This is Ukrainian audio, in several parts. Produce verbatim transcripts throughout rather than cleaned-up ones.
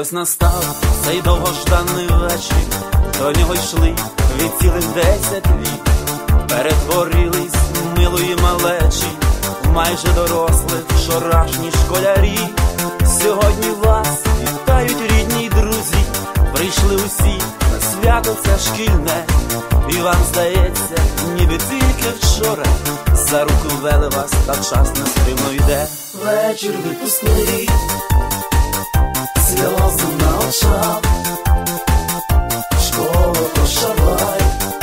Ось настав цей довгожданий вечір, до нього йшли від цілих десять літ. Перетворились милої малечі в майже дорослих вчорашні школярі. Сьогодні вас вітають рідні й друзі, прийшли усі на свято це шкільне. І вам здається, ніби тільки вчора за руку вели вас, та час нестримно йде. Вечір випускний, сльози на очах, школа прощавай,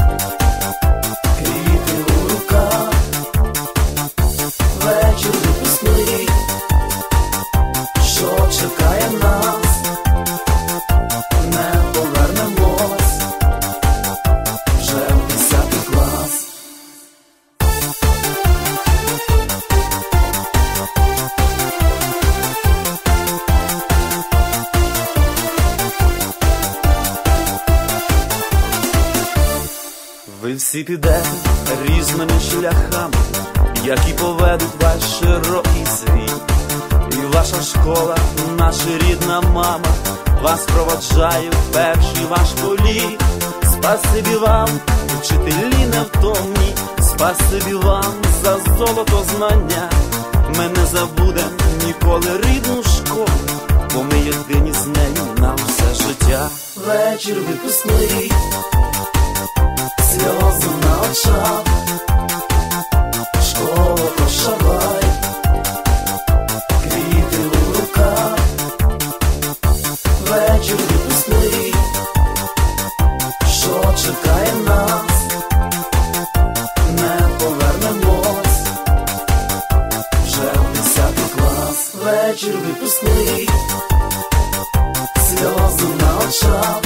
квіти у руках. Вечір випускний, що чекає нас, не повернемось вже в десятий клас. Ви всі підете різними шляхами, які поведуть ваш широкий світ. І ваша школа, наша рідна мама, вас проводжає в перший ваш політ. Спасибі вам, учителі невтомні, спасибі вам за золото знання. Ми не забудем ніколи рідну школу, бо ми єдині з нею на все життя. Вечір випускний, сльози на очах, школа прощавай, квіти у руках. Вечір випускний, що чекає нас, не повернемось вже в десятий клас. Вечір випускний, сльози на очах,